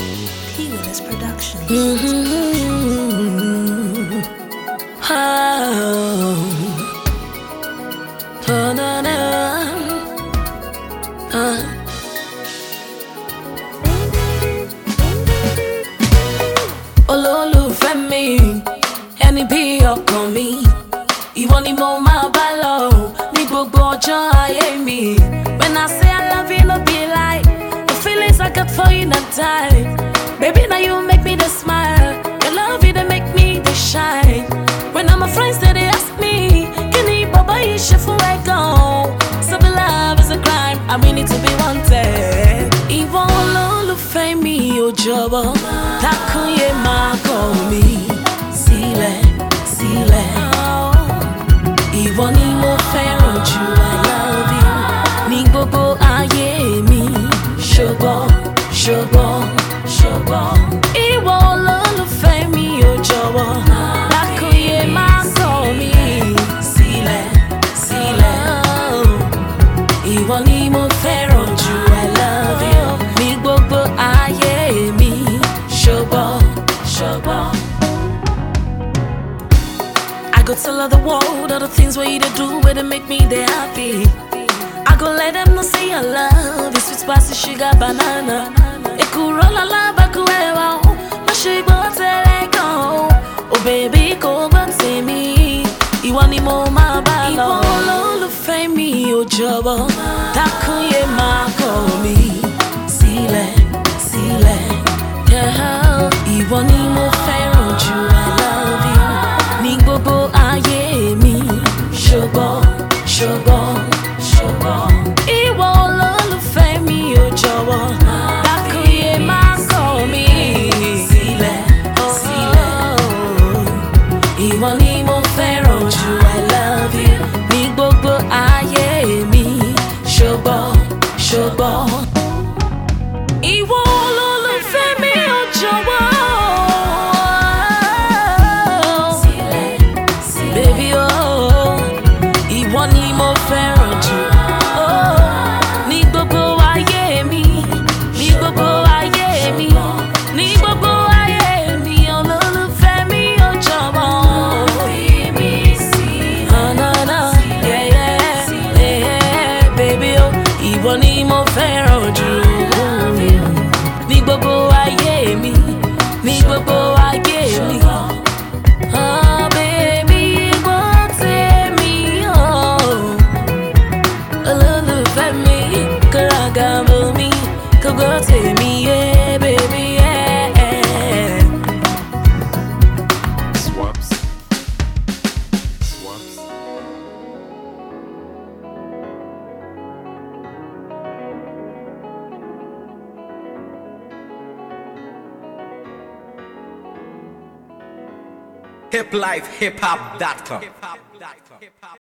P-Willis Productions. Olólùfẹ́ mi, ẹni bí ọkàn mi, ìwọ ni mo máa bá lọ ní gbogbo ọjọ́ ayé mi. When I say I love you, no be lie. The feelings I got for you not die. Baby, now you make me the smile. Your love you they make me the shine. When all my friends they ask me, can you baba you shit for where go? So the love is a crime. I really need to be wanted. Ìwọ olólùfẹ́ mi ò jọ̀wọ́, dákun yé máa kọ̀ mí sílẹ̀, sílẹ̀. Ìwọ ni mo fẹ́ràn jù, I love you. Ní gbogbo ayé mi, ṣùgbọ́n, ṣùgbọ́n, ṣùgbọ́n. Ìwọ olólùfẹ́ mi ò jọ̀wọ́, dákun yé máa kọ̀ mí sílẹ̀, sílẹ̀. Ìwọ ni mo fẹ́ràn jù, I love you. Ní gbogbo ayé mi, ṣùgbọ́n, ṣùgbọ́n. I go tell all the world all the things where you do where they make me they happy. I go let them know say I love you, sweet spicy sugar banana. It could roll a lava kuewa, my shake but let go. Oh baby, go but see me. Ìwọ ni mo máa bá lọ. Ìwọ olólùfẹ́ mi ò jọ̀wọ́, dákun yé máa kọ̀ mí sílẹ̀, sílẹ̀. Ìwọ ni mo fẹ́ràn jù, I love you. Ní gbogbo ayé mi, ṣùgbọ́n, ṣùgbọ́n, ṣùgbọ́n. Ìwọ olólùfẹ́ mi ò jọ̀wọ́, dákun yé máa kọ̀ mí sílẹ̀, sílẹ̀. Ìwọ ni mo fẹ́ràn jù, I love you. Ní gbogbo ayé mi, ṣùgbọ́n, ṣùgbọ́n. Ìwọ olólùfẹ́ mi ò jọ̀wọ́. Baby, oh, ìwọ ni mo fẹ́ràn jù. Oh, ní gbogbo ayé mi, ní gbogbo ayé mi, ní gbogbo ayé mi, olólùfẹ́ mi ò jọ̀wọ́. Oh, no, no, yeah, yeah, yeah, baby, oh, ìwọ ni mo fẹ́ràn jù. Ní gbogbo ayé mi, ní gbogbo ayé mi. Oh, baby, won't take me home. Olólùfẹ́ mi, kọ́lágàmọ́ mi, kò gbọ́ tèmi, yeah, baby, yeah. Swaps. Swaps. hiplifehiphop.com